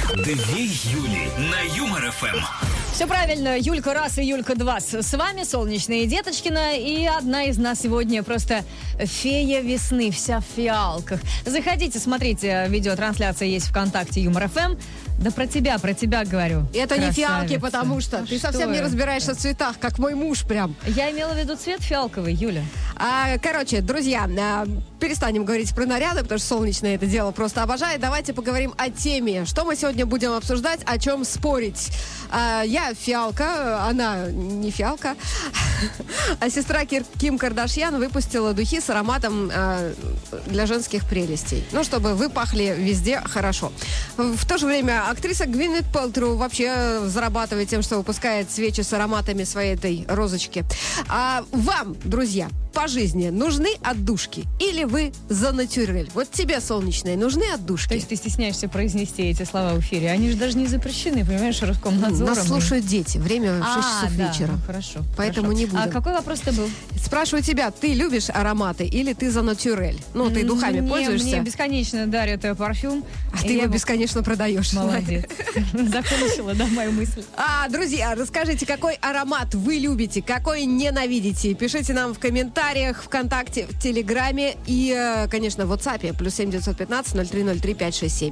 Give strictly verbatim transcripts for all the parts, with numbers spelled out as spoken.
Две Юли на Юмор-ФМ. Все правильно, Юлька раз и Юлька два. С вами Солнечная Деточкина, и одна из нас сегодня просто фея весны, вся в фиалках. Заходите, смотрите, видеотрансляция есть ВКонтакте Юмор-ФМ. Да про тебя, про тебя говорю. Это красавица. Не фиалки, потому что а ты что совсем не это? разбираешься в цветах, как мой муж прям. Я имела в виду цвет фиалковый, Юля. А, короче, друзья, а, перестанем говорить про наряды, потому что Солнечная это дело просто обожает. Давайте поговорим о теме. Что мы сегодня будем обсуждать, о чем спорить. А, я фиалка, она не фиалка. А сестра Кир, Ким Кардашьян выпустила духи с ароматом а, для женских прелестей. Ну, чтобы вы пахли везде хорошо. В то же время актриса Гвинет Пэлтроу вообще зарабатывает тем, что выпускает свечи с ароматами своей этой розочки. А вам, друзья, по жизни нужны отдушки? Или вы за натюрель? Вот тебе, Солнечная, нужны отдушки? То есть ты стесняешься произнести эти слова в эфире? Они же даже не запрещены, понимаешь, Роскомнадзором. Нас слушают дети. Время в шесть а, часов да, вечера. Ну, хорошо. Поэтому хорошо. не будем. А какой вопрос-то был? Спрашиваю тебя, ты любишь ароматы или ты за натюрель? Ну, ты духами мне, пользуешься? Мне бесконечно дарят парфюм. А ты его я... бесконечно продаешь. Молодец. Закончила, да, мою мысль. А, друзья, расскажите, какой аромат вы любите, какой ненавидите? Пишите нам в комментариях, ВКонтакте, в Телеграме и, конечно, в WhatsApp. Плюс семь девятьсот пятнадцать ноль три ноль три пять шесть семь.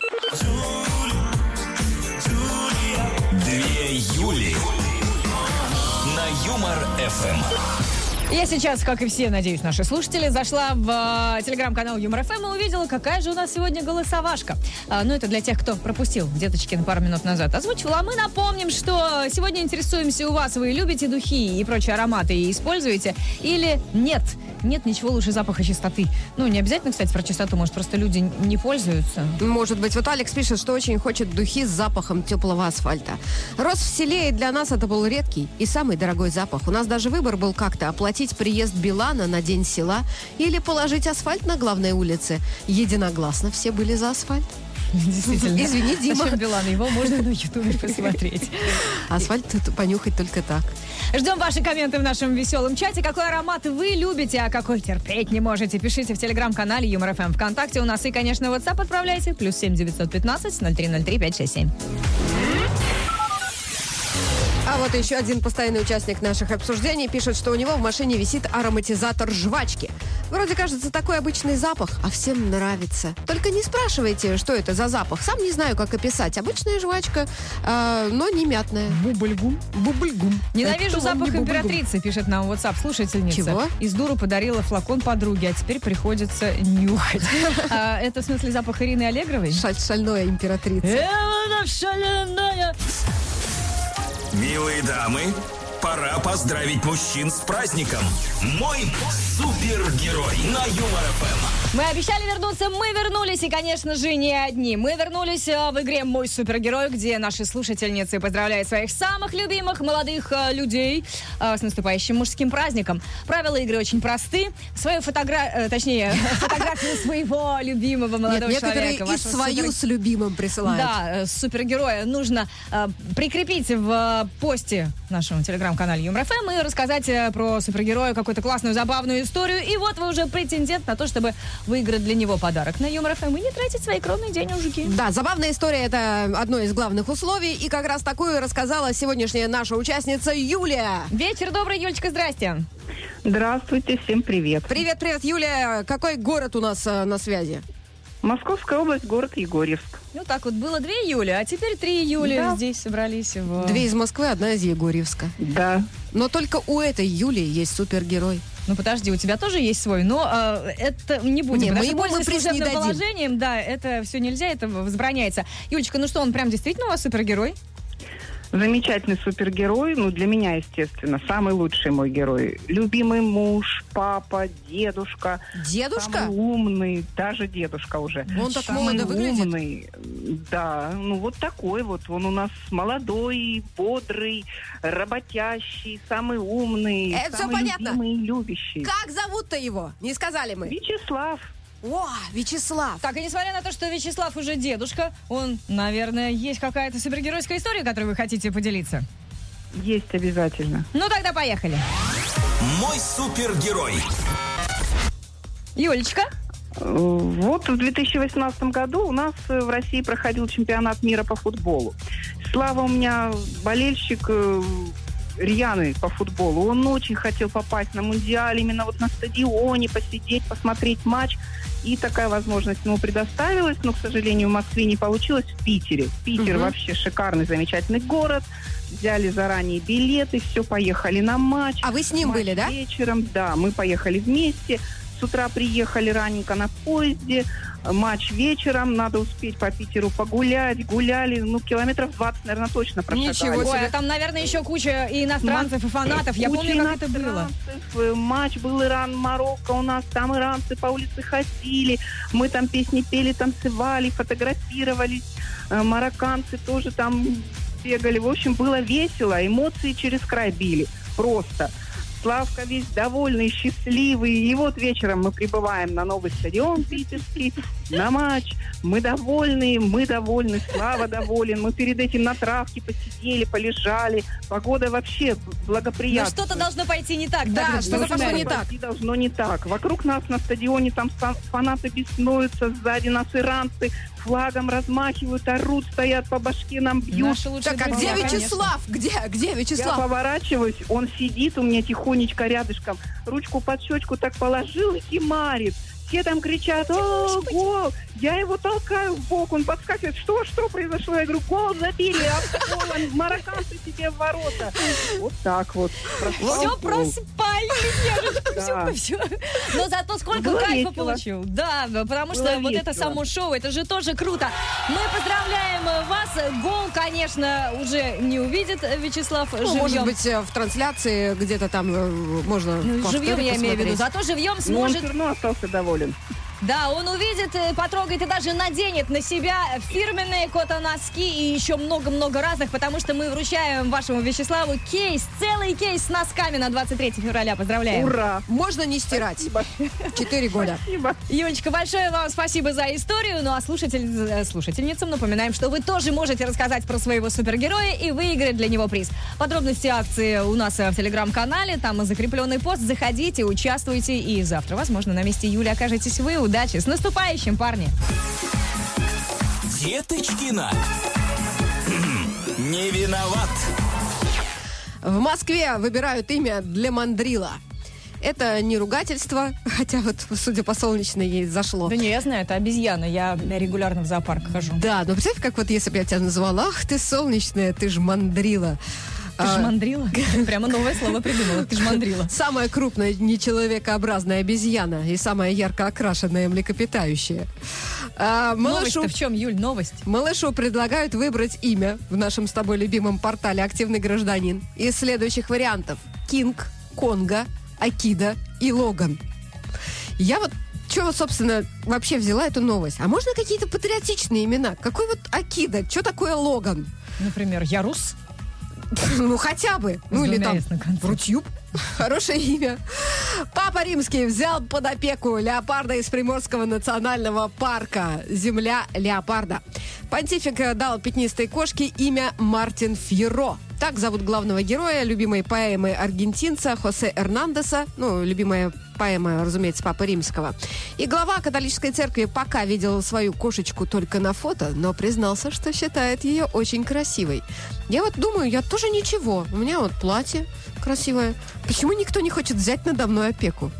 Две Юли на Юмор-ФМ. Я сейчас, как и все, надеюсь, наши слушатели, зашла в э, телеграм-канал Юмор-ФМ и увидела, какая же у нас сегодня голосовашка. А, ну, это для тех, кто пропустил Деточкин пару минут назад озвучивала. А мы напомним, что сегодня интересуемся у вас, вы любите духи и прочие ароматы и используете или нет? Нет ничего лучше запаха чистоты. Ну, не обязательно, кстати, про чистоту, может, просто люди не пользуются. Может быть. Вот Алекс пишет, что очень хочет духи с запахом теплого асфальта. Рос в селе, и для нас это был редкий и самый дорогой запах. У нас даже выбор был как-то оплатить приезд Билана на День села или положить асфальт на главной улице. Единогласно все были за асфальт. Действительно. Извини, Дима. Зачем Билан? Его можно на ютубе посмотреть. Асфальт понюхать только так. Ждем ваши комменты в нашем веселом чате. Какой аромат вы любите, а какой терпеть не можете? Пишите в телеграм-канале Юмор-ФМ ВКонтакте. У нас и, конечно, WhatsApp отправляйте. Плюс семь девятьсот пятнадцать ноль три ноль три пять шесть семь. А вот еще один постоянный участник наших обсуждений пишет, что у него в машине висит ароматизатор жвачки. Вроде кажется такой обычный запах, а всем нравится. Только не спрашивайте, что это за запах. Сам не знаю, как описать. Обычная жвачка, э, но не мятная. Бубльгум. Бубльгум. Ненавижу Это вам запах не бубльгум. императрицы, пишет нам в WhatsApp слушательница. Чего? Из дуру подарила флакон подруге, а теперь приходится нюхать. А, это в смысле запах Ирины Аллегровой? Шаль, шальная императрица. Эва шаленая. Милые дамы, пора поздравить мужчин с праздником. Мой супергерой на Юмор-ФМ. Мы обещали вернуться, мы вернулись, и, конечно же, не одни. Мы вернулись в игре «Мой супергерой», где наши слушательницы поздравляют своих самых любимых молодых э, людей э, с наступающим мужским праздником. Правила игры очень просты. Свою фотографию, э, точнее, фотографию своего любимого молодого Нет, человека. некоторые и свою супер... с любимым присылают. Да, супергероя нужно э, прикрепить в посте нашему телеграм-канале Юмор-ФМ и рассказать э, про супергероя какую-то классную, забавную историю. И вот вы уже претендент на то, чтобы выиграть для него подарок на Юмор-ФМ и не тратить свои кровные денежки. Да, забавная история – это одно из главных условий. И как раз такую рассказала сегодняшняя наша участница Юлия. Вечер добрый, Юлечка, здрасте. Здравствуйте, всем привет. Привет, привет, Юлия. Какой город у нас э, на связи? Московская область, город Егорьевск. Ну так вот, было две Юли, а теперь три Юли Да. здесь собрались. В... Две из Москвы, одна из Егорьевска. Да. Но только у этой Юлии есть супергерой. Ну подожди, у тебя тоже есть свой, но э, это не будем. Не, потому мы что ему мы пользуясь приз не служебным дадим. положением, да, это все нельзя, это возбраняется. Юлечка, ну что, он прям действительно у вас супергерой? Замечательный супергерой, ну, для меня, естественно, самый лучший мой герой. Любимый муж, папа, дедушка. Дедушка? Самый умный, даже дедушка уже. Он так самый молодо выглядит. умный, да, ну, вот такой вот. Он у нас молодой, бодрый, работящий, самый умный, Это всё самый понятно. любимый и любящий. Как зовут-то его? Не сказали мы. Вячеслав. О, Вячеслав. Так, и несмотря на то, что Вячеслав уже дедушка, он, наверное, есть какая-то супергеройская история, которой вы хотите поделиться? Есть обязательно. Ну, тогда поехали. Мой супергерой. Юлечка? Вот в две тысячи восемнадцатом году у нас в России проходил чемпионат мира по футболу. Слава у меня болельщик рьяный по футболу. Он очень хотел попасть на Мундиаль, именно вот на стадионе, посидеть, посмотреть матч. И такая возможность ему предоставилась, но, к сожалению, в Москве не получилось, в Питере. Питер угу. вообще шикарный, замечательный город. Взяли заранее билеты, все, поехали на матч. А вы с ним матч были, да? Вечером, да, мы поехали вместе. С утра приехали раненько на поезде. Матч вечером, надо успеть по Питеру погулять. Гуляли, ну, километров двадцать, наверное, точно прошагали. Ничего себе. Ой, а там, наверное, еще куча и иностранцев, и фанатов. Я куча помню, как это было. Матч был Иран-Марокко у нас. Там иранцы по улице ходили. Мы там песни пели, танцевали, фотографировались. Марокканцы тоже там бегали. В общем, было весело. Эмоции через край били. Просто. Славка весь довольный, счастливый. И вот вечером мы прибываем на новый стадион питерский, на матч. Мы довольны, мы довольны, Слава доволен. Мы перед этим на травке посидели, полежали. Погода вообще благоприятная. Но что-то должно пойти не так. Да, так что-то пошло не так. Должно не так. Вокруг нас на стадионе там фанаты беснуются, сзади нас иранцы флагом размахивают, орут, стоят по башке, нам бьют. Так, а где Вячеслав? Где? Где Вячеслав? Я поворачиваюсь, он сидит у меня тихонечко рядышком, ручку под щечку так положил и кимарит. Все там кричат: «О, гол!» Я его толкаю в бок, он подскакивает. Что, что произошло? Я говорю: гол забили, а голом марокканцы себе в ворота. Вот так вот. Все проспали, все, все. Но зато сколько кайфа получил. Да, потому что вот это само шоу, это же тоже круто. Мы поздравляем вас. Гол, конечно, уже не увидит Вячеслав живьем. Может быть, в трансляции где-то там можно живьем, я имею в виду. Зато живьем сможет. Он все равно остался доволен. Да, он увидит, потрогает и даже наденет на себя фирменные кота-носки и еще много-много разных, потому что мы вручаем вашему Вячеславу кейс, целый кейс с носками на двадцать третьего февраля. Поздравляем. Ура! Можно не стирать. Спасибо. Четыре года. Спасибо. Юлечка, большое вам спасибо за историю. Ну а слушатель, слушательницам напоминаем, что вы тоже можете рассказать про своего супергероя и выиграть для него приз. Подробности акции у нас в телеграм-канале, там закрепленный пост. Заходите, участвуйте, и завтра, возможно, на месте Юли окажетесь вы. Удачи! С наступающим, парни! Деточкина не виноват. В Москве выбирают имя для мандрила. Это не ругательство, хотя вот, судя по солнечной, ей зашло. Да не, я знаю, это обезьяна. Я регулярно в зоопарк хожу. Да, но представь, как вот если бы я тебя назвала: ах ты солнечная, ты ж мандрила. Ты ж мандрила? Прямо новое слово придумала. Ты ж мандрила. Самая крупная нечеловекообразная обезьяна и самая ярко окрашенная млекопитающая. А, малышу... Новость-то в чем, Юль, новость? Малышу предлагают выбрать имя в нашем с тобой любимом портале «Активный гражданин» из следующих вариантов: Кинг, Конго, Акида и Логан. Я вот чего, собственно, вообще взяла эту новость? А можно какие-то патриотичные имена? Какой вот Акида? Что такое Логан? Например, Ярус? Ну, хотя бы. Ну, или там Рутюб. Хорошее имя. Папа Римский взял под опеку леопарда из Приморского национального парка. Земля леопарда. Понтифик дал пятнистой кошке имя Мартин Фьеро. Так зовут главного героя любимой поэмы аргентинца Хосе Эрнандеса. Ну, любимая поэма, разумеется, Папы Римского. И глава католической церкви пока видел свою кошечку только на фото, но признался, что считает ее очень красивой. Я вот думаю, я тоже ничего. У меня вот платье красивое. Почему никто не хочет взять надо мной опеку?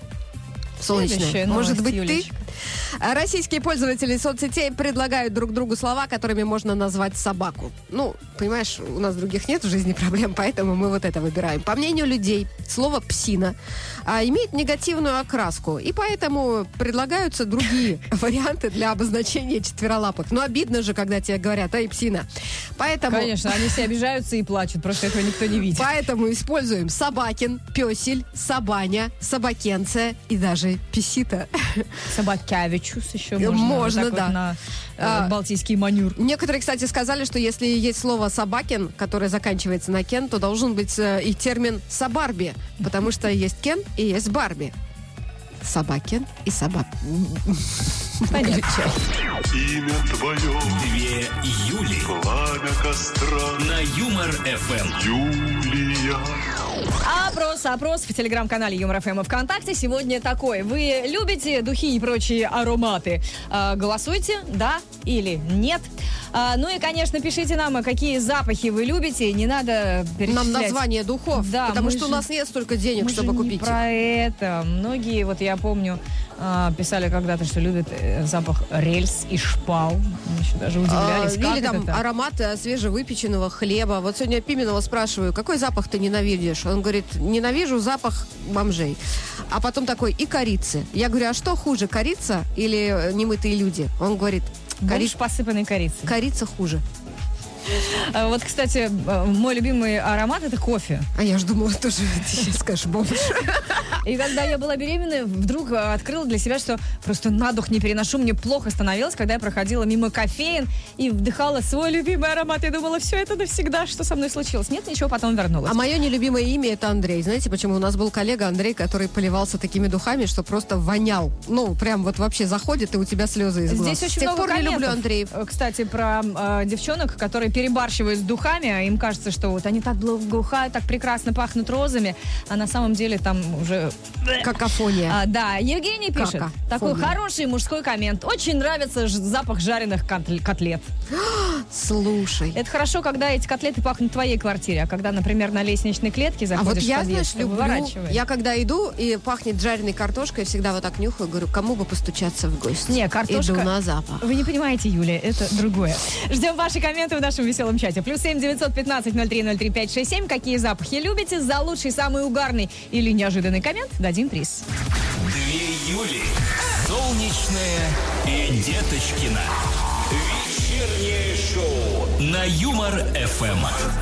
Солнечная. Может быть, Юлечка, ты? Российские пользователи соцсетей предлагают друг другу слова, которыми можно назвать собаку. Ну, понимаешь, у нас других нет в жизни проблем, поэтому мы вот это выбираем. По мнению людей, слово «псина» а, имеет негативную окраску, и поэтому предлагаются другие варианты для обозначения четверолапых. Ну, обидно же, когда тебе говорят: «Эй, псина». Поэтому... Конечно, они все обижаются и плачут, просто этого никто не видит. Поэтому используем собакин, песель, собаня, собакенция и даже писита. Собакявичус еще можно. Можно, вот да. Вот на э, балтийский манюр. Некоторые, кстати, сказали, что если есть слово «собакин», которое заканчивается на «кен», то должен быть э, и термин «собарби», потому что есть «кен» и есть «барби». Собакин и собак. Понятно. Имя твое, Две Юли пламя костра, на Юмор-эф эм. Юлия. Опрос, опрос в телеграм-канале Юмор эф эм и ВКонтакте сегодня такой. Вы любите духи и прочие ароматы? А, голосуйте, да или нет. А, ну и, конечно, пишите нам, какие запахи вы любите. Не надо перечислять. Нам название духов, Да, потому мы что же- у нас нет столько денег, Мы чтобы же купить не их. про это. Многие, вот я помню, а, писали когда-то, что любят э, запах рельс и шпал. Мы еще даже А, удивлялись, как Или там это так. аромат э, свежевыпеченного хлеба. Вот сегодня Пименова спрашиваю, какой запах ты ненавидишь? Он говорит, ненавижу запах бомжей. А потом такой, и корицы. Я говорю, а что хуже, корица или э, немытые люди? Он говорит, Бомж, кори... посыпанный корицей. корица хуже. А, Вот, кстати, э, мой любимый аромат — это кофе. А я же думала, тоже ты сейчас скажешь бомж. И когда я была беременна, вдруг э, открыла для себя, что просто на дух не переношу. Мне плохо становилось, когда я проходила мимо кофеин и вдыхала свой любимый аромат. Я думала, все это навсегда, что со мной случилось. Нет, ничего, потом вернулась. А мое нелюбимое имя это Андрей. Знаете, почему? У нас был коллега Андрей, который поливался такими духами, что просто вонял. Ну, прям вот вообще заходит, и у тебя слезы из глаз. Здесь очень С тех много пор не люблю комментов, Андреев. э, Кстати, про э, девчонок, которые перебарщивают с духами. а Им кажется, что вот они так благоухают, так прекрасно пахнут розами, а на самом деле там уже... Какофония. А, да, Евгений пишет. Кака. Такой Фония. хороший мужской коммент. Очень нравится ж- запах жареных котл- котлет. Слушай. Это хорошо, когда эти котлеты пахнут в твоей квартире, а когда, например, на лестничной клетке А заходишь вот я, в подъезд, знаешь, люблю, выворачивай. я когда иду и пахнет жареной картошкой, всегда вот так нюхаю, говорю, кому бы постучаться в гости. Не, картошка- Иду на запах. Вы не понимаете, Юлия, это другое. Ждем ваши комменты в нашем веселом чате. Плюс семь девятьсот пятнадцать ноль три ноль три пять шесть семь. Какие запахи любите? За лучший, самый угарный или неожиданный коммент дадим приз. Две Юли. Солнечная и Деточкина. Вечернее шоу на Юмор-эф эм.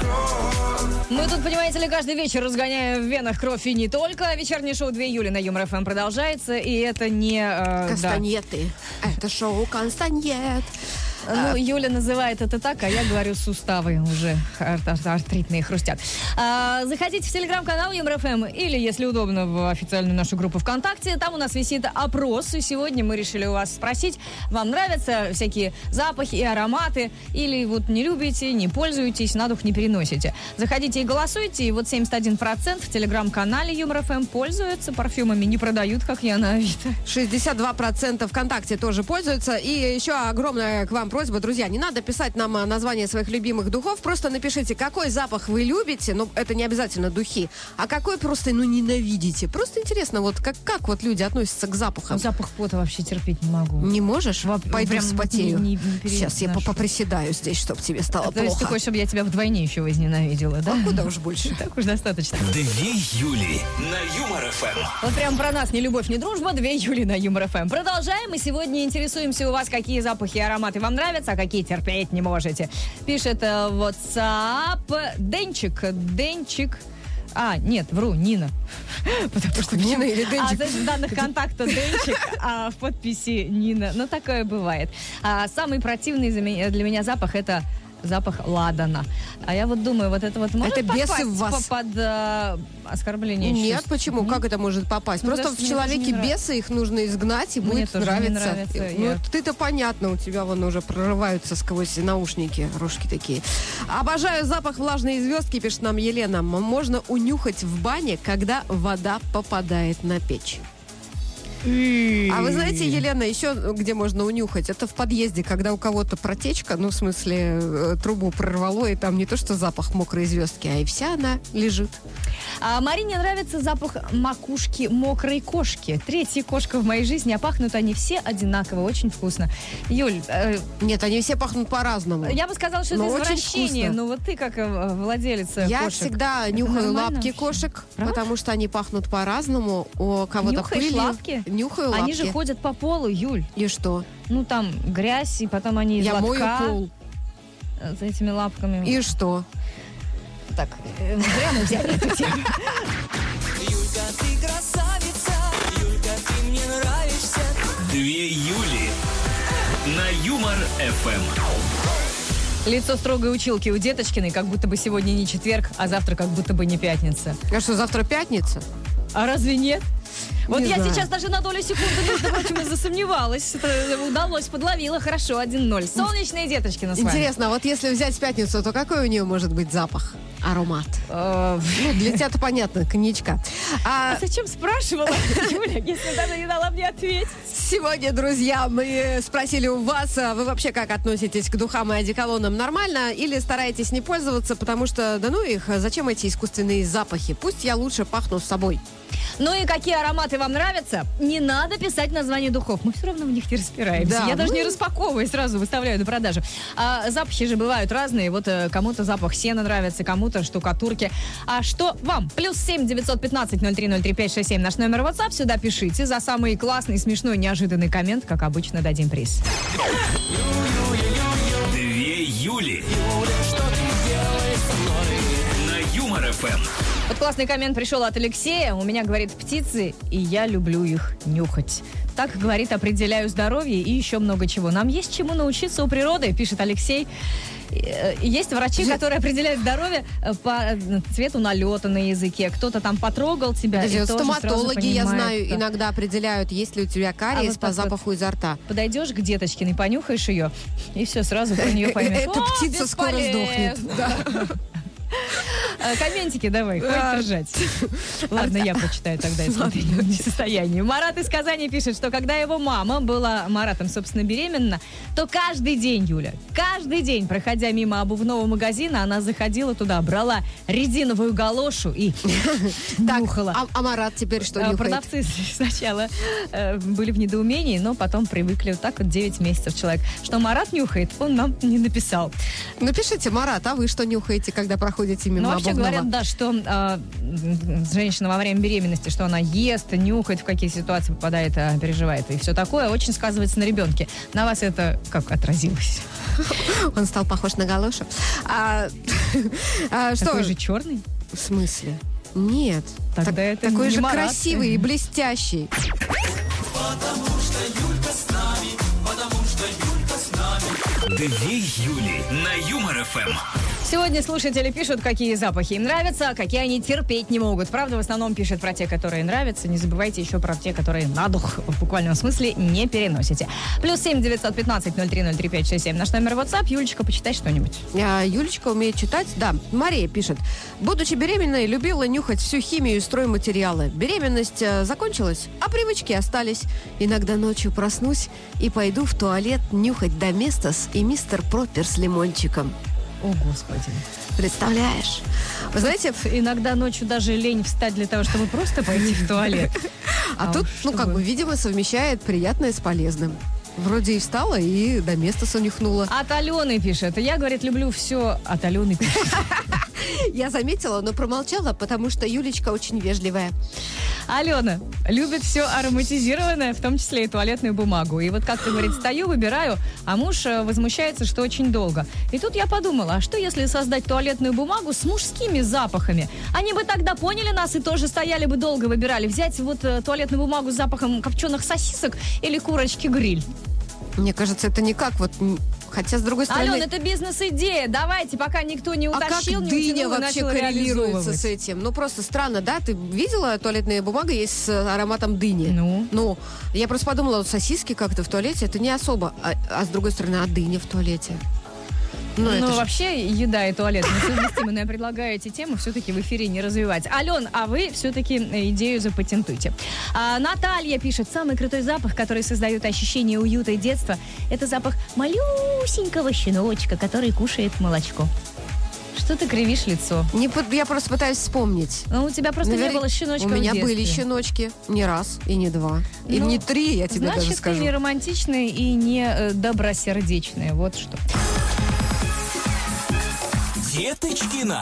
Мы тут, понимаете ли, каждый вечер разгоняем в венах кровь и не только. Вечернее шоу две Юли на Юмор-эф эм продолжается, и это не... э, да. Кастаньеты. Это шоу Констаньет. Ну, Юля называет это так, а я говорю, суставы уже ар- ар- артритные хрустят. А, заходите в телеграм-канал Юмор-эф эм или, если удобно, в официальную нашу группу ВКонтакте. Там у нас висит опрос, и сегодня мы решили у вас спросить, вам нравятся всякие запахи и ароматы, или вот не любите, не пользуетесь, на дух не переносите. Заходите и голосуйте, и вот семьдесят один процент в телеграм-канале Юмор-эф эм пользуются парфюмами, не продают, как я на Авито. шестьдесят два процента ВКонтакте тоже пользуются. И еще огромная к вам просьба, друзья, не надо писать нам а, название своих любимых духов, просто напишите, какой запах вы любите, ну, это не обязательно духи, а какой просто, ну, ненавидите. Просто интересно, вот как, как вот люди относятся к запахам. Запах пота вообще терпеть не могу. Не можешь? Во- Пойду прям вспотею. не- не Сейчас я переношу. поприседаю здесь, чтобы тебе стало То есть ты плохо. хочешь, чтобы я тебя вдвойне еще возненавидела, да? А куда уж больше. Так уж достаточно. Две Юли на Юмор-эф эм. Вот прям про нас не любовь, не дружба. Две Юли на Юмор-эф эм. Продолжаем. И сегодня интересуемся у вас, какие запахи и ароматы вам нравятся, а какие терпеть не можете. Пишет э, WhatsApp Денчик. Денчик. А, нет, вру, Нина. Потому что Нина или А, Денчик? значит, в данных контакта Денчик, а в подписи Нина. Ну, такое бывает. А, самый противный за меня- для меня запах — это запах ладана. А я вот думаю, вот это вот может Это бесы попасть в вас? по- под э, оскорбление Нет, чувств? почему? Нет? Как это может попасть? Ну, Просто даже в мне тоже человеке не нравится. бесы, их нужно изгнать, и Мне будет тоже не нравиться. нравится, Ну, я- ты-то понятно, у тебя вон уже прорываются сквозь наушники, рожки такие. Обожаю запах влажной звездки, пишет нам Елена. М- Можно унюхать в бане, когда вода попадает на печь. А вы знаете, Елена, еще где можно унюхать? Это в подъезде, когда у кого-то протечка, ну, в смысле, э, трубу прорвало, и там не то, что запах мокрой звездки, а и вся она лежит. А Марине нравится запах макушки мокрой кошки. Третья кошка в моей жизни, а пахнут они все одинаково, очень вкусно. Юль, э, Нет, они все пахнут по-разному. я бы сказала, что Но это очень извращение, вкусно. но вот ты как э, владелица Я кошек. всегда Это нюхаю нормально лапки вообще? кошек, Правда? потому что они пахнут по-разному. У кого-то Нюхаешь пылью. лапки? Нюхаю лапки. Они же ходят по полу, Юль. И что? Ну, там грязь, и потом они из Я мою лотка, пол. э, с этими лапками. И что? Так, э, зря мы взяли эту тему. Юлька, ты красавица, Юлька, ты мне нравишься. Две Юли на Юмор-эф эм. Лицо строгой училки у Деточкиной, как будто бы сегодня не четверг, а завтра как будто бы не пятница. А что, завтра пятница? А разве нет? Вот Не я знаю. сейчас даже на долю секунды, между прочим, засомневалась. Это удалось, подловила, хорошо, один ноль. Солнечные деточки с вами. Интересно, а вот если взять пятницу, то какой у нее может быть запах? Аромат. Э, Ну, для тебя-то понятно, коньячка. А А зачем спрашивала, Юля, если даже не дала мне ответить? сегодня, друзья, мы спросили у вас, а вы вообще как относитесь к духам и одеколонам? Нормально или стараетесь не пользоваться, потому что, да ну их, зачем эти искусственные запахи? Пусть я лучше пахну с собой. Ну и какие ароматы вам нравятся? Не надо писать название духов. Мы все равно в них не разбираемся. Да, Я даже мы- не распаковываю, сразу выставляю на продажу. А запахи же бывают разные. Вот э, кому-то запах сена нравится, кому-то штукатурки. А что вам? Плюс семь девятьсот пятнадцать ноль три ноль три пять шесть семь наш номер WhatsApp. Сюда пишите. За самый классный, смешной, неожиданный коммент, как обычно, дадим приз. Две Юли. На Юмор ФМ. Вот классный коммент пришел от Алексея. У меня, говорит, птицы, и я люблю их нюхать. Так, говорит, определяю здоровье и еще много чего. Нам есть чему научиться у природы, пишет Алексей. Э, Есть врачи, которые определяют здоровье э, по э, цвету налета на языке. Кто-то там потрогал тебя. Подожди, и вот тоже стоматологи, сразу я понимает, знаю, что- иногда определяют, есть ли у тебя кариес вот по так вот. запаху изо рта. Подойдешь к Деточкиной, понюхаешь ее, и все, сразу про нее поймешь. Эта «О, птица скоро бесполезно!» сдохнет. Э, Комментики давай, А, хоть держать. Ладно, я прочитаю тогда, если ты не в состоянии. Марат из Казани пишет, что когда его мама была Маратом, собственно, беременна, то каждый день, Юля, каждый день, проходя мимо обувного магазина, она заходила туда, брала резиновую галошу и Так, нюхала. а, а Марат теперь что А нюхает? Продавцы сначала э, были в недоумении, но потом привыкли. Вот так вот девять месяцев человек. Что Марат нюхает, он нам не написал. Напишите, Марат, а вы что нюхаете, когда проходите мимо Ну, вообще обувного? говорят, да, что э, м, женщина во время беременности, что она ест, нюхает, в какие ситуации попадает, а, переживает и все такое, очень сказывается на ребенке. На вас это как отразилось? Он стал похож на галошу. А, а, что? Такой же черный? В смысле? Нет. Тогда Так- это такой не же Марат. красивый и блестящий. Две Юли на Юмор ФМ. Сегодня слушатели пишут, какие запахи им нравятся, а какие они терпеть не могут. Правда, в основном пишет про те, которые нравятся. Не забывайте еще про те, которые на дух в буквальном смысле не переносите. Плюс семь девятьсот пятнадцать ноль три ноль три пять шесть семь наш номер WhatsApp. Юлечка, почитай что-нибудь. А, Юлечка умеет читать. Да, Мария пишет. Будучи беременной, любила нюхать всю химию и стройматериалы. Беременность э, закончилась, а привычки остались. Иногда ночью проснусь и пойду в туалет нюхать Доместос и мистер Пропер с лимончиком. О, Господи. Представляешь? Вы знаете, Иногда ночью даже лень встать для того, чтобы просто пойти в туалет. а А тут, уж ну, как чтобы- бы, видимо, совмещает приятное с полезным. Вроде и встала, и Доместоса нюхнула. От Алены пишет. Я, говорит, люблю все. От Алены пишет. Я заметила, но промолчала, потому что Юлечка очень вежливая. Алена любит все ароматизированное, в том числе и туалетную бумагу. И вот как-то, говорит, стою, выбираю, а муж э, возмущается, что очень долго. И тут я подумала, а что если создать туалетную бумагу с мужскими запахами? Они бы тогда поняли нас и тоже стояли бы долго, выбирали. Взять вот э, туалетную бумагу с запахом копченых сосисок или курочки-гриль. Мне кажется, это никак вот... м, Хотя, с другой стороны... Алена, это бизнес-идея. Давайте, пока никто не а как утащил, не дыня утянул и вообще начал коррелируется реализовывать. с этим? Ну, просто странно, да? Ты видела, туалетная бумага есть с ароматом дыни? Ну? Ну, я просто подумала, вот сосиски как-то в туалете, это не особо. А, а с другой стороны, а дыня в туалете? Ну, Ну, это ж- вообще, еда и туалет несовместимы, но я предлагаю эти темы все-таки в эфире не развивать. Ален, а вы все-таки идею запатентуйте. А, Наталья пишет, самый крутой запах, который создает ощущение уюта и детства, это запах малюсенького щеночка, который кушает молочко. Что ты кривишь лицо? Не под- я просто пытаюсь вспомнить. Ну, у тебя просто Наверное, не было щеночка У в меня детстве. были щеночки. Не раз, и не два. И Ну, не три, я тебе Значит, даже ты скажу. не романтичная и не э, добросердечная. Вот что. Деточкина.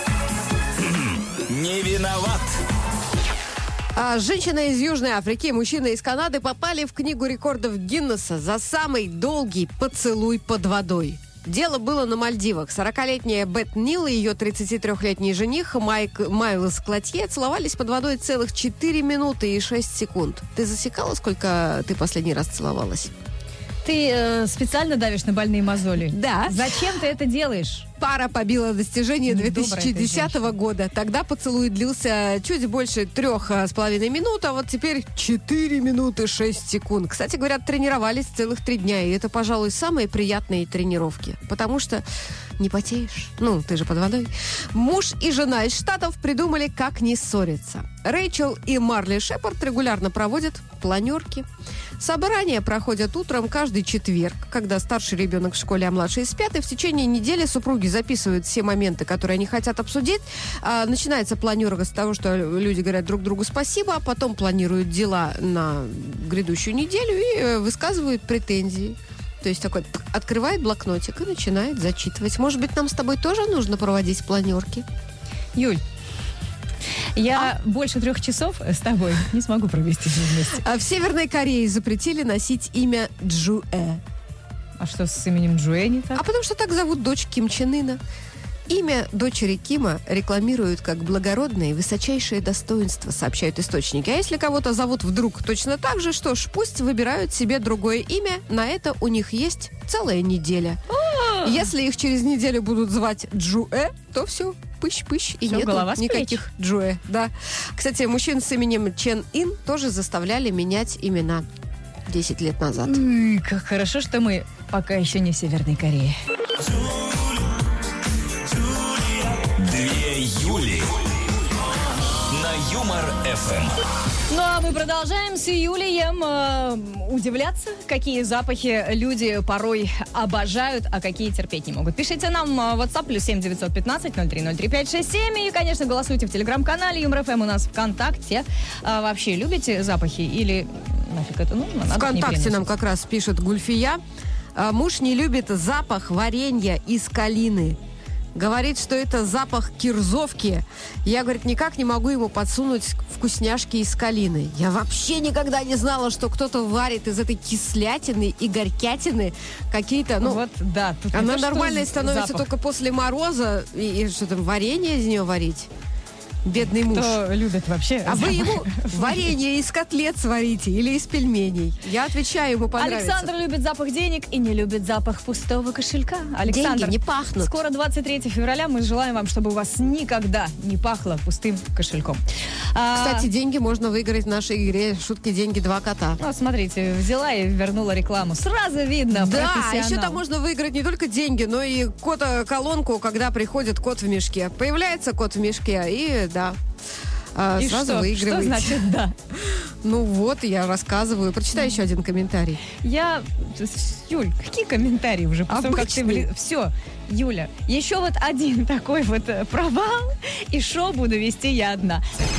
Не виноват. А женщина из Южной Африки и мужчина из Канады попали в книгу рекордов Гиннесса за самый долгий поцелуй под водой. Дело было на Мальдивах. сорокалетняя Бет Нил и ее тридцатитрёхлетний жених Майк, Майлз Клотье целовались под водой целых четыре минуты и шесть секунд. Ты засекала, сколько ты последний раз целовалась? Ты э, специально давишь на больные мозоли? Да. Зачем ты это делаешь? пара побила достижение две тысячи десятого года. Тогда поцелуй длился чуть больше трех с половиной минут, а вот теперь четыре минуты шесть секунд. Кстати, говорят, тренировались целых три дня, и это, пожалуй, самые приятные тренировки, потому что не потеешь. Ну, ты же под водой. Муж и жена из Штатов придумали, как не ссориться. Рэйчел и Марли Шепард регулярно проводят планерки. Собрания проходят утром каждый четверг, когда старший ребенок в школе, а младший спят, и в течение недели супруги записывают все моменты, которые они хотят обсудить. А, начинается планерка с того, что люди говорят друг другу спасибо, а потом планируют дела на грядущую неделю и высказывают претензии. То есть такой открывает блокнотик и начинает зачитывать. Может быть, нам с тобой тоже нужно проводить планерки? Юль, я а? больше трех часов с тобой не смогу провести вместе. А в Северной Корее запретили носить имя Джуэ. А что с именем Джуэ не так? А потому что так зовут дочь Ким Чен Ына. Имя дочери Кима рекламируют как благородное и высочайшее достоинство, сообщают источники. А если кого-то зовут вдруг точно так же, что ж, пусть выбирают себе другое имя. На это у них есть целая неделя. Если их через неделю будут звать Джуэ, то все, пыщ-пыщ, и нет никаких Джуэ. Да. Кстати, мужчин с именем Чен Ин тоже заставляли менять имена десять лет назад. Ой, как хорошо, что мы пока еще не в Северной Корее. Две Юли на Юмор-эф эм. Ну, а мы продолжаем с Юлием э, удивляться, какие запахи люди порой обожают, а какие терпеть не могут. Пишите нам в WhatsApp плюс семь девятьсот пятнадцать ноль три ноль три пять шесть семь. И, конечно, голосуйте в телеграм-канале Юмор-эф эм у нас ВКонтакте. А вообще, любите запахи или нафиг это нужно? Надо ВКонтакте нам как раз пишет Гульфия. Муж не любит запах варенья из калины. Говорит, что это запах кирзовки. Я, говорит, никак не могу ему подсунуть вкусняшки из калины. Я вообще никогда не знала, что кто-то варит из этой кислятины и горькятины какие-то, ну... Вот, да. Она нормальной становится запах только после мороза. И, и что там, варенье из нее варить? Бедный муж. Кто любит вообще А запах? вы ему варенье из котлет сварите или из пельменей? Я отвечаю, ему понравится. Александр любит запах денег и не любит запах пустого кошелька. Александр, деньги не пахнут. Скоро двадцать третьего февраля. Мы желаем вам, чтобы у вас никогда не пахло пустым кошельком. Кстати, а... деньги можно выиграть в нашей игре «Шутки, деньги, два кота». Ну, смотрите, взяла и вернула рекламу. Сразу видно, да, профессионал. еще там можно выиграть не только деньги, но и кота-колонку, когда приходит кот в мешке. Появляется кот в мешке, и да, и сразу что? выигрываете. Что значит да? Ну вот, я рассказываю. Прочитай еще один комментарий. Я... Юль, какие комментарии уже? После того, как ты... Все, Юля, еще вот один такой вот провал, и шоу буду вести я одна.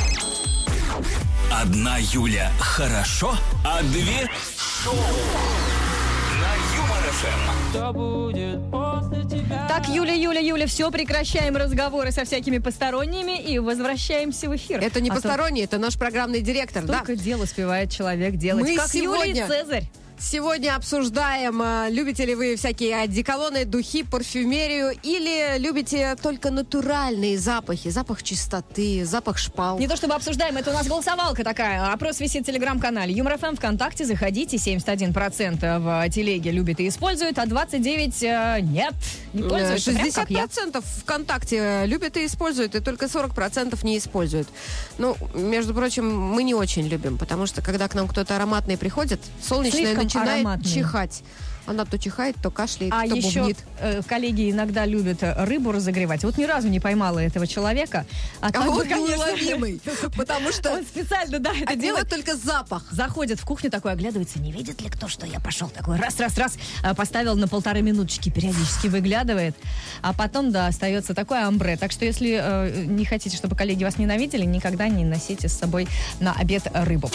Одна Юля хорошо, а две шоу на Юмор-эф эм. Что будет после тебя? Так, Юля, Юля, Юля, все, прекращаем разговоры со всякими посторонними и возвращаемся в эфир. Это не а посторонний, то... это наш программный директор, да? Столько дел успевает человек делать. Мы как сегодня... Юлий Цезарь. Сегодня обсуждаем, любите ли вы всякие одеколоны, духи, парфюмерию, или любите только натуральные запахи, запах чистоты, запах шпал. Не то чтобы обсуждаем, это у нас голосовалка такая. Опрос висит в телеграм-канале Юмор-эф эм, ВКонтакте, заходите, семьдесят один процент в телеге любит и использует, а двадцать девять процентов нет, не пользуется. шестьдесят процентов ВКонтакте любят и используют, и только сорок процентов не используют. Ну, между прочим, мы не очень любим, потому что когда к нам кто-то ароматный приходит, солнечное начинает ароматный. чихать. Она то чихает, то кашляет, а то еще бубнит. Э, коллеги иногда любят рыбу разогревать. Вот ни разу не поймала этого человека. А, а он неуловимый, потому что он специально, да, это делает. только запах. Заходит в кухню такой, оглядывается, не видит ли кто, что я пошел такой. Раз, раз, раз, поставил на полторы минуточки, периодически выглядывает. А потом, да, остается такое амбре. Так что, если э, не хотите, чтобы коллеги вас ненавидели, никогда не носите с собой на обед рыбу.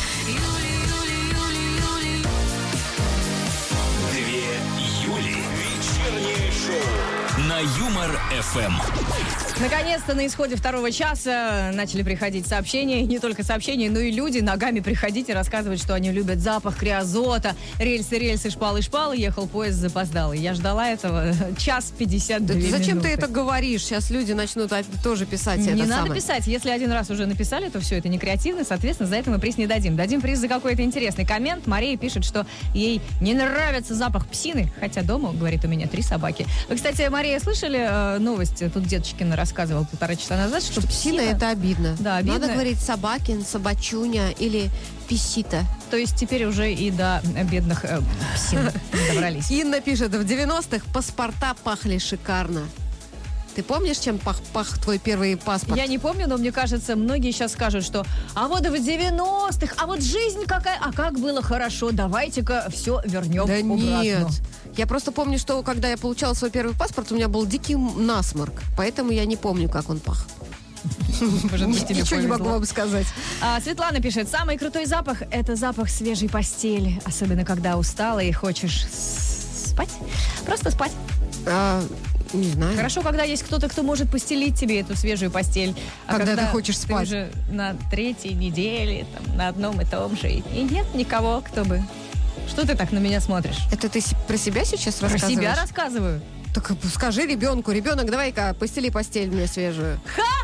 На Юмор-эф эм. Наконец-то на исходе второго часа начали приходить сообщения. И не только сообщения, но и люди ногами приходить и рассказывать, что они любят запах криозота. Рельсы, рельсы, шпалы, шпалы. Ехал поезд запоздалый. Я ждала этого час пятьдесят две минуты. Зачем ты это говоришь? Сейчас люди начнут тоже писать не это надо самое. писать. Если один раз уже написали, то все, это не креативно. Соответственно, за это мы приз не дадим. Дадим приз за какой-то интересный коммент. Мария пишет, что ей не нравится запах псины. Хотя дома, говорит, у меня три собаки. Вы, кстати, Мария, слышали э, новости? Тут Деточкина рассказывал полтора часа назад, что Псина — псина... это обидно. Да, обидно. Надо говорить собакин, собачуня или писита. То есть теперь уже и до бедных э, псин добрались. Инна пишет, в девяностых паспорта пахли шикарно. Ты помнишь, чем пах, пах твой первый паспорт? Я не помню, но мне кажется, многие сейчас скажут, что а вот в девяностых, а вот жизнь какая, а как было хорошо, давайте-ка все вернем Да обратно. нет. Я просто помню, что когда я получала свой первый паспорт, у меня был дикий насморк. Поэтому я не помню, как он пах. Может быть, тебе Ничего не повезло. могу вам сказать. А, Светлана пишет, самый крутой запах – это запах свежей постели. Особенно, когда устала и хочешь с- спать. Просто спать. А, не знаю. Хорошо, когда есть кто-то, кто может постелить тебе эту свежую постель. А Когда ты хочешь спать. Ты уже на третьей неделе, там, на одном и том же. И нет никого, кто бы... Что ты так на меня смотришь? Это ты с- про себя сейчас Про рассказываешь? себя рассказываю. Так скажи ребенку, ребенок, давай-ка постели постель мне свежую.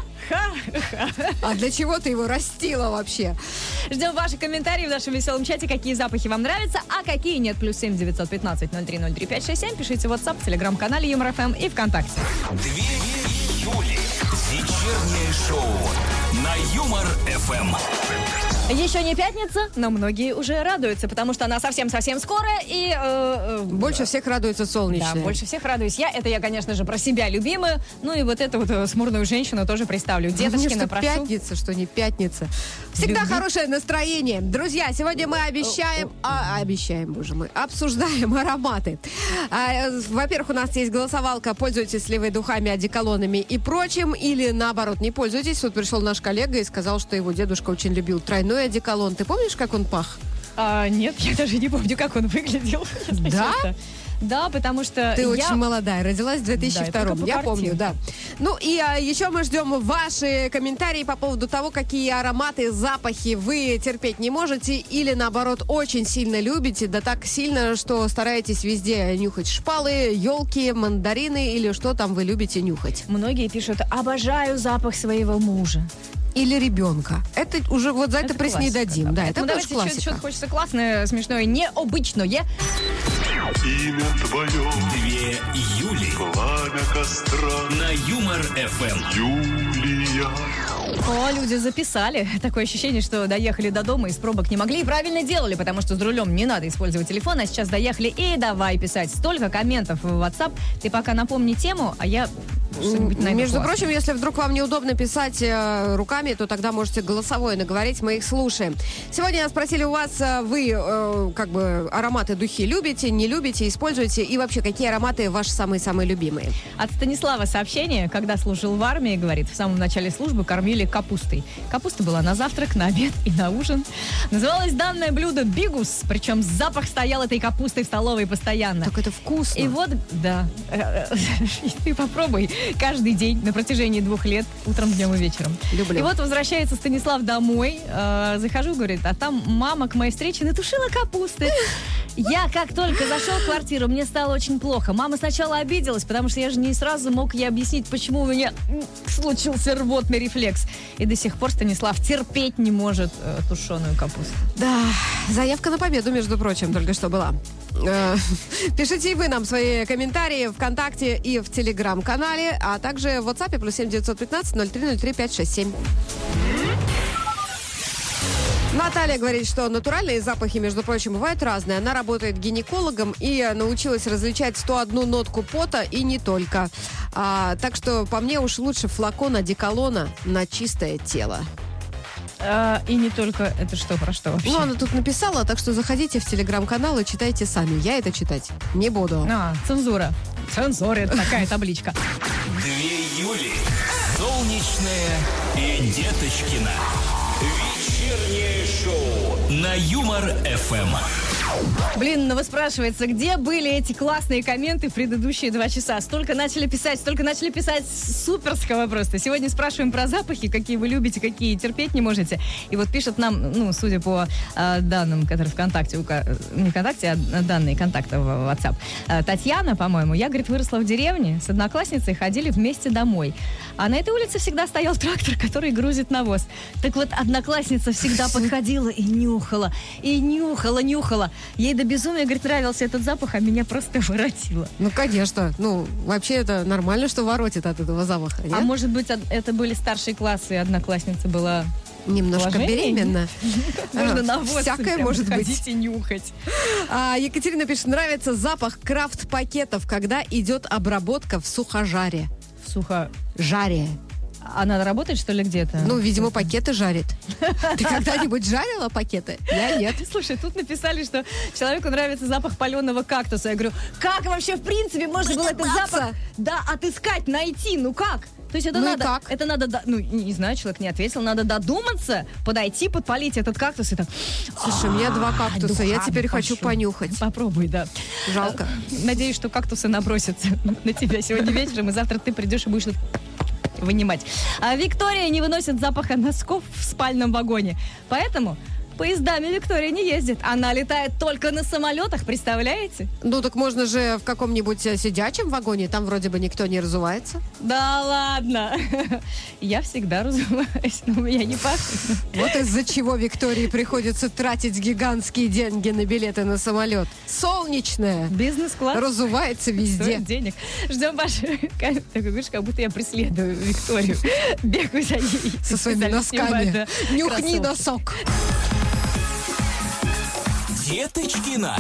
А для чего ты его растила вообще? Ждем ваши комментарии в нашем веселом чате, какие запахи вам нравятся, а какие нет. Плюс семь девятьсот пятнадцать ноль три ноль три пять шесть семь. Пишите в WhatsApp, в телеграм-канале Юмор ФМ и ВКонтакте. Две Юли. Вечернее шоу на Юмор ФМ. Еще не пятница, но многие уже радуются, потому что она совсем-совсем скоро и... э, э, Больше всех радуется Да, солнечное. больше всех радуюсь я. Это я, конечно же, про себя любимую. Ну и вот эту вот э, смурную женщину тоже представлю. Мне Деточкина, что прошу. пятница, что не пятница. Всегда Любви. хорошее настроение. Друзья, сегодня мы обещаем, а, обещаем, боже мой, обсуждаем ароматы. А, э, во-первых, у нас есть голосовалка, пользуетесь ли вы духами, одеколонами и прочим, или наоборот, не пользуетесь. Вот пришел наш коллега и сказал, что его дедушка очень любил тройной одеколон. Ты помнишь, как он пах? А, нет, я даже не помню, как он выглядел. если Да? честно. Да, потому что Ты я... очень молодая, родилась в две тысячи втором, Да, это я только по помню, да. Ну и а, еще мы ждем ваши комментарии по поводу того, какие ароматы, запахи вы терпеть не можете или, наоборот, очень сильно любите, да так сильно, что стараетесь везде нюхать шпалы, елки, мандарины или что там вы любите нюхать. Многие пишут, обожаю запах своего мужа. Или ребенка. Это уже вот за это, приз не классика, дадим. Да, это Поэтому тоже давайте классика. что-то хочется классное, смешное, необычное. Имя твое, Две Юли пламя костра, на Юмор ФМ. Юлия. О, люди записали. Такое ощущение, что доехали до дома, из пробок не могли. И правильно делали, потому что с рулем не надо использовать телефон. А сейчас доехали и давай писать. Столько комментов в WhatsApp. Ты пока напомни тему, а я что-нибудь найду Между классное. прочим, если вдруг вам неудобно писать э, руками, то тогда можете голосовое наговорить, мы их слушаем. Сегодня спросили у вас, э, вы э, как бы ароматы духи любите, не любите, используете, и вообще, какие ароматы ваши самые-самые любимые? От Станислава сообщение, когда служил в армии, говорит, в самом начале службы кормили капустой. Капуста была на завтрак, на обед и на ужин. Называлось данное блюдо бигус, причем запах стоял этой капустой в столовой постоянно. Так это вкусно. И вот, да, ты попробуй каждый день на протяжении двух лет, утром, днем и вечером. Люблю. И вот возвращается Станислав домой, э, захожу, говорит, а там мама к моей встрече натушила капусты. Я как только зашел в квартиру, мне стало очень плохо. Мама сначала обиделась, потому что я же не сразу мог ей объяснить, почему у меня м, случился рвотный рефлекс. И до сих пор Станислав терпеть не может э, тушеную капусту. Да, заявка на победу, между прочим, только что была. Э, Пишите и вы нам свои комментарии ВКонтакте и в Телеграм-канале, а также в WhatsApp плюс семь девятьсот пятнадцать ноль три ноль три пять шесть семь. Наталья говорит, что натуральные запахи, между прочим, бывают разные. Она работает гинекологом и научилась различать сто одну нотку пота и не только. А, так что, по мне, уж лучше флакон одеколона на чистое тело. Э, и не только, это что, про что вообще? Ну, она тут написала, так что заходите в Телеграм-канал и читайте сами. Я это читать не буду. А, цензура. Цензура, это такая табличка. Две Юли. Солнечная и Деточкина. Вечернее шоу на Юмор ФМ. Блин, ну вы спрашивается, где были эти классные комменты в предыдущие два часа? Столько начали писать, столько начали писать суперского просто. Сегодня спрашиваем про запахи, какие вы любите, какие терпеть не можете. И вот пишет нам, ну, судя по э, данным, которые ВКонтакте, ука... не ВКонтакте, а данные контакта в WhatsApp. Э, Татьяна, по-моему, я, говорит, выросла в деревне, с одноклассницей ходили вместе домой. А на этой улице всегда стоял трактор, который грузит навоз. Так вот, одноклассница всегда подходила и нюхала, и нюхала, нюхала. ей до безумия, говорит, нравился этот запах, а меня просто воротило. Ну, конечно. Ну, вообще это нормально, что воротит от этого запаха, нет? А может быть, это были старшие классы, и одноклассница была... Немножко Положение? беременна. Можно А, навоз всякое прям может быть. ходить и нюхать. А, Екатерина пишет, нравится запах крафт-пакетов, когда идет обработка в сухожаре. Сухо. Жаре. Она работает, что ли, где-то? Ну, видимо, пакеты жарит. Ты когда-нибудь жарила пакеты? Я нет. Слушай, тут написали, что человеку нравится запах паленого кактуса. Я говорю, как вообще в принципе можно было этот запах да, отыскать, найти? Ну как? То есть это Ну и надо, как? это надо, до- ну не знаю, человек не ответил, надо додуматься, подойти, подпалить этот кактус и так. Слушай, у меня два кактуса, я духами теперь хочу пошел. понюхать. Попробуй, да. Жалко. Надеюсь, что кактусы набросятся на тебя сегодня вечером, и завтра ты придешь и будешь их вынимать. А Виктория не выносит запаха носков в спальном вагоне. Поэтому поездами Виктория не ездит. Она летает только на самолетах, представляете? Ну, так можно же в каком-нибудь э, сидячем вагоне, там вроде бы никто не разувается. Да ладно. Я всегда разумаюсь, но у меня не пахнет. Вот из-за чего Виктории приходится тратить гигантские деньги на билеты на самолет. Солнечная. Бизнес-класс. Разувается везде. Стоит денег. Ждем ваши комменты. Такой, видишь, как будто я преследую Викторию. Бегаю за ней. Со своими Специально носками. снимаю, да, Нюхни кроссовки. носок. Деточкина.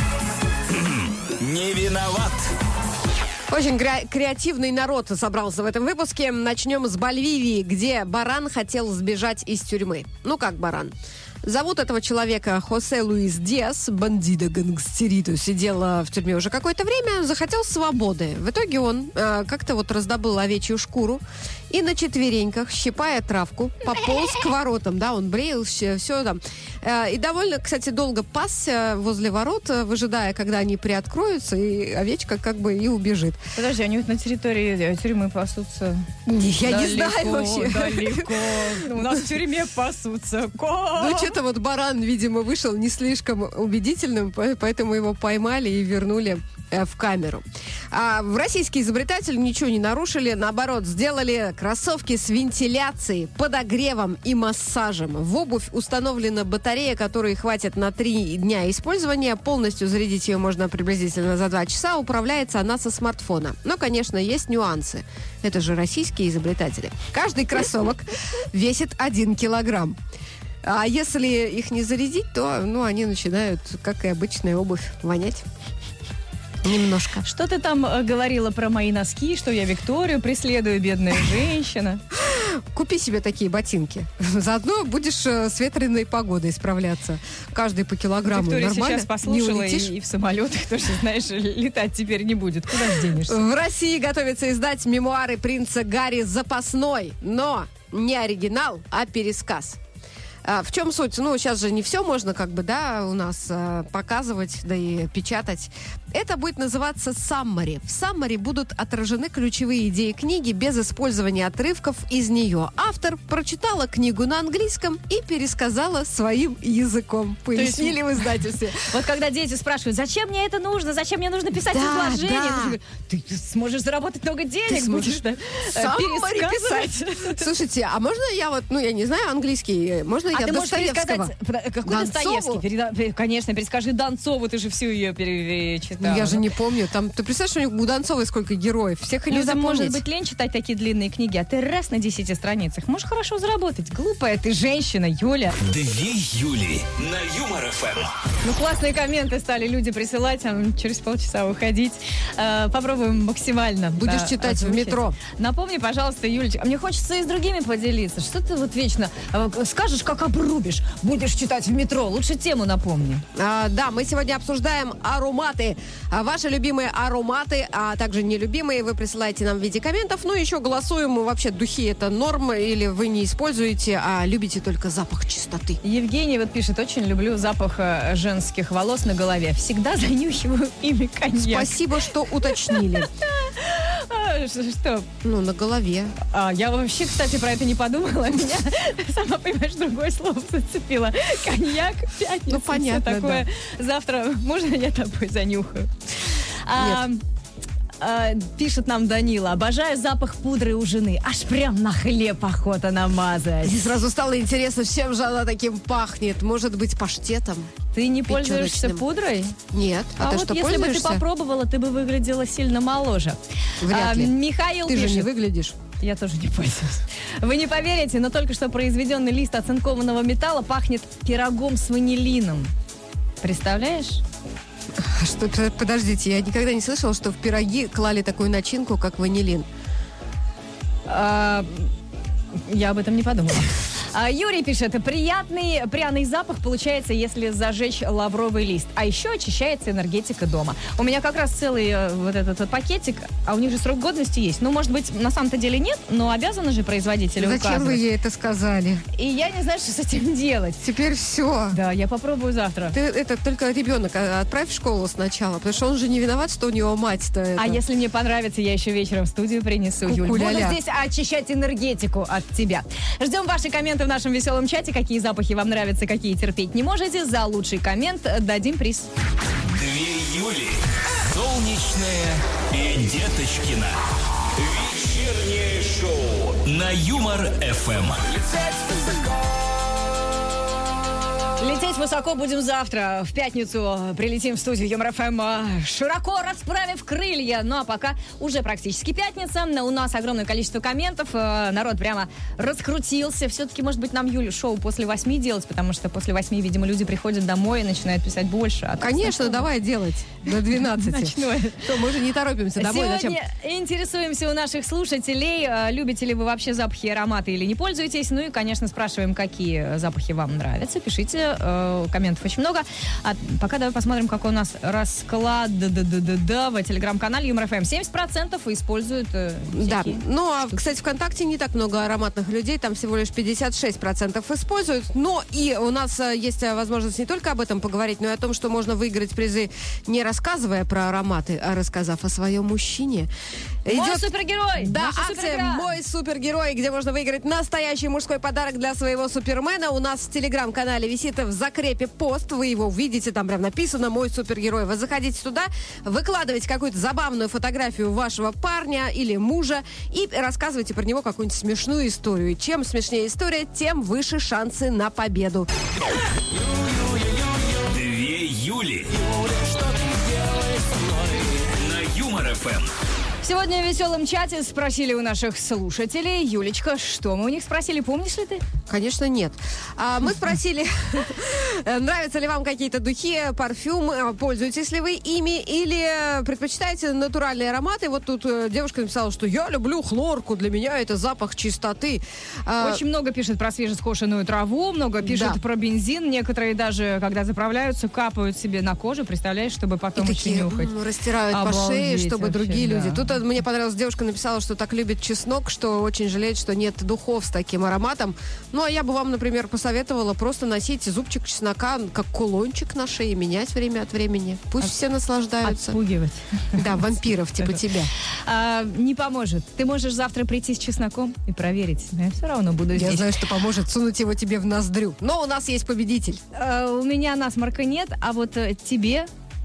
Не виноват. Очень кре- креативный народ собрался в этом выпуске. Начнем с Боливии, где баран хотел сбежать из тюрьмы. Ну как баран? Зовут этого человека Хосе Луис Диас, бандида гангстерито, сидел э, в тюрьме уже какое-то время, захотел свободы. В итоге он э, как-то вот раздобыл овечью шкуру и на четвереньках, щипая травку, пополз к воротам. Да, он бреил, все там. Э, и довольно, кстати, долго пасся возле ворот, э, выжидая, когда они приоткроются, и овечка как бы и убежит. Подожди, они вот на территории тюрьмы пасутся. Я не Далеко, знаю вообще. Далеко. У нас в тюрьме пасутся. Ну, что-то вот баран, видимо, вышел не слишком убедительным, по- поэтому его поймали и вернули э, в камеру. А в российские изобретатели ничего не нарушили, наоборот, сделали кроссовки с вентиляцией, подогревом и массажем. В обувь установлена батарея, которой хватит на три дня использования. Полностью зарядить ее можно приблизительно за два часа. Управляется она со смартфона. Но, конечно, есть нюансы. Это же российские изобретатели. Каждый кроссовок весит один килограмм. А если их не зарядить, то, ну, они начинают, как и обычная обувь, вонять. Немножко. Что ты там э, говорила про мои носки, что я Викторию преследую, бедная женщина? Купи себе такие ботинки. Заодно будешь э, с ветреной погодой справляться. Каждый по килограмму. Виктория Нормально? сейчас послушала Не и, улетишь? и в самолетах тоже, знаешь, летать теперь не будет. Куда ж денешься? В России готовится издать мемуары принца Гарри запасной, но не оригинал, а пересказ. А, в чем суть? Ну, сейчас же не все можно как бы, да, у нас а, показывать, да и печатать. Это будет называться «Саммари». В «Саммари» будут отражены ключевые идеи книги без использования отрывков из нее. Автор прочитала книгу на английском и пересказала своим языком. Пояснили в издательстве. Вот когда дети спрашивают, зачем мне это нужно, зачем мне нужно писать Да, изложение, да. ты говоришь, ты сможешь заработать много денег, сможешь будешь да, э, «Саммари» пересказывать. Слушайте, а можно я вот, ну, я не знаю английский, можно А я ты можешь Достоевского? пересказать, подо- какой Донцову? Достоевский? Переда- пе- Конечно, перескажи Донцову, ты же всю ее перечитала. Ну, я же не помню. Там, ты представляешь, у них у Донцовой сколько героев? Всех и не Людям запомнить. может быть лень читать такие длинные книги, а ты раз на десяти страницах можешь хорошо заработать. Глупая ты женщина, Юля. Две Юли на Юмор ФМ. Ну, классные комменты стали люди присылать, а через полчаса уходить. Э, попробуем максимально. Будешь да, читать в озвучить. метро. Напомни, пожалуйста, Юлечка, а мне хочется и с другими поделиться. Что ты вот вечно э, скажешь, как обрубишь, будешь читать в метро. Лучше тему напомни. А, да, мы сегодня обсуждаем ароматы. А ваши любимые ароматы, а также нелюбимые, вы присылаете нам в виде комментов. Ну, еще голосуем. Вообще, духи это норм, или вы не используете, а любите только запах чистоты. Евгений вот пишет, очень люблю запах э, женских волос на голове. Всегда занюхиваю ими коньяк. Спасибо, что уточнили. А, ш- что? Ну, на голове. А, я вообще, кстати, про это не подумала. Меня, сама понимаешь, другое слово зацепило. Коньяк, пятница, Ну, понятно, все такое. Завтра можно я тобой занюхаю? А, Э, пишет нам Данила. Обожаю запах пудры у жены. Аж прям на хлеб охота намазать. И сразу стало интересно, чем же она таким пахнет. Может быть, паштетом? Ты не пользуешься Печёночным. пудрой? Нет. А, А, ты вот что, если бы ты пользуешься? попробовала, ты бы выглядела сильно моложе. Вряд А, ли. Михаил Ты пишет. же не выглядишь. Я тоже не пользуюсь. Вы не поверите, но только что произведенный лист оцинкованного металла пахнет пирогом с ванилином. Представляешь? Что, подождите, я никогда не слышала, что в пироги клали такую начинку, как ванилин. А, я об этом не подумала. А, Юрий пишет, приятный пряный запах получается, если зажечь лавровый лист. А еще очищается энергетика дома. У меня как раз целый э, вот этот вот пакетик, а у них же срок годности есть. Ну, может быть, на самом-то деле нет, но обязаны же производители Зачем вы указывать. ей это сказали? И я не знаю, что с этим делать. Теперь все. Да, я попробую завтра. Ты это только ребенок а, отправь в школу сначала, потому что он же не виноват, что у него мать-то это. А если мне понравится, я еще вечером в студию принесу, Юль. Буду Ку-ку-ля-ля. здесь очищать энергетику от тебя. Ждем ваши комменты в нашем веселом чате. Какие запахи вам нравятся, какие терпеть не можете. За лучший коммент дадим приз. Две Юли. Солнечная и Деточкина. Вечернее шоу на Юмор-эф эм. Лететь высоко будем завтра. В пятницу прилетим в студию Юмор-эф эм, широко расправив крылья. Ну а пока уже практически пятница. У нас огромное количество комментов. Народ прямо раскрутился. Все-таки, может быть, нам, Юлю, шоу после восьми делать, потому что после восьми, видимо, люди приходят домой и начинают писать больше. А Конечно, давай делать до двенадцати. Ночное. Что, мы же не торопимся домой. Зачем? Сегодня интересуемся у наших слушателей, э, любите ли вы вообще запахи и ароматы или не пользуетесь. Ну и, конечно, спрашиваем, какие запахи вам нравятся. Пишите, э, комментов очень много. А пока давай посмотрим, какой у нас расклад да-да-да-да-да в телеграм-канале Юмор-эф эм. семьдесят процентов используют э, Да. всякие. Ну, а, кстати, ВКонтакте не так много ароматных людей, там всего лишь пятьдесят шесть процентов используют. Но и у нас а, есть а, возможность не только об этом поговорить, но и о том, что можно выиграть призы, не рассказывая про ароматы, а рассказав о своем мужчине. Мой Идет- супергерой! Да, Наша акция суперигра! «Мой супергерой», где можно выиграть настоящий мужской подарок для своего супермена. У нас в телеграм-канале висит в закрепе пост. Вы его увидите, там прям написано «Мой супергерой». Вы заходите туда, выкладываете какую-то забавную фотографию вашего парня или мужа и рассказывайте про него какую-нибудь смешную историю. И чем смешнее история, тем выше шансы на победу. Две Юли. На Юмор-эф эм. Сегодня в веселом чате спросили у наших слушателей. Юлечка, что мы у них спросили, помнишь ли ты? Конечно, нет. А, мы спросили, нравятся ли вам какие-то духи, парфюм, а, пользуетесь ли вы ими или предпочитаете натуральные ароматы. Вот тут э, девушка написала, что я люблю хлорку, для меня это запах чистоты. А, Очень много пишет про свежескошенную траву, много пишет Да. про бензин. Некоторые даже, когда заправляются, капают себе на кожу, представляешь, чтобы потом и еще такие нюхать. м, растирают по шее, Обалдеть чтобы вообще, другие люди. да. Тут э, мне понравилась девушка, написала, что так любит чеснок, что очень жалеет, что нет духов с таким ароматом. Ну, а я бы вам, например, посоветовала просто носить зубчик чеснока как кулончик на шее, менять время от времени. Пусть От- все наслаждаются. Отпугивать. Да, вампиров типа тебя. А, не поможет. Ты можешь завтра прийти с чесноком и проверить. Но я все равно буду Я здесь. знаю, что поможет сунуть его тебе в ноздрю. Но у нас есть победитель. А, у меня насморка нет, а вот э, тебе...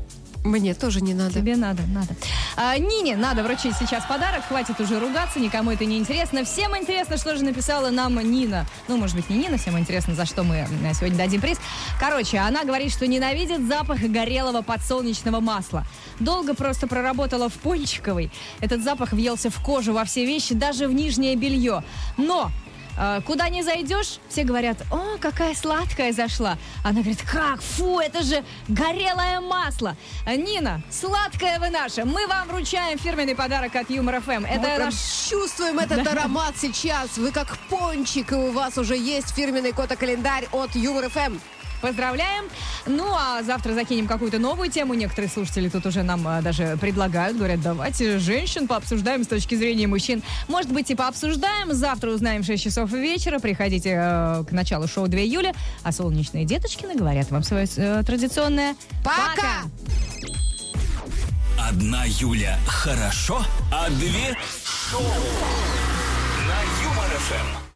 Мне тоже не надо. Тебе надо, надо. А, Нине надо вручить сейчас подарок. Хватит уже ругаться, никому это не интересно. Всем интересно, что же написала нам Нина. Ну, может быть, не Нина, всем интересно, за что мы э, сегодня дадим приз. Короче, она говорит, что ненавидит запах горелого подсолнечного масла. Долго просто проработала в Пончиковой. Этот запах въелся в кожу, во все вещи, даже в нижнее белье. Но... э, Куда ни зайдешь, все говорят, о, какая сладкая зашла. Она говорит, как, фу, это же горелое масло. А, Нина, сладкая вы наша. Мы вам вручаем фирменный подарок от Юмор-эф эм. Мы Это прям наш... чувствуем этот аромат сейчас. Вы как пончик, и у вас уже есть фирменный кота-календарь от Юмор-эф эм. Поздравляем. Ну, а завтра закинем какую-то новую тему. Некоторые слушатели тут уже нам а, даже предлагают. Говорят, давайте женщин пообсуждаем с точки зрения мужчин. Может быть, и пообсуждаем. Завтра узнаем в шесть часов вечера. Приходите э, к началу шоу две Юли. А солнечные Деточкины говорят вам свое э, традиционное Пока! Одна Юля хорошо, а две шоу на Юмор-эф эм.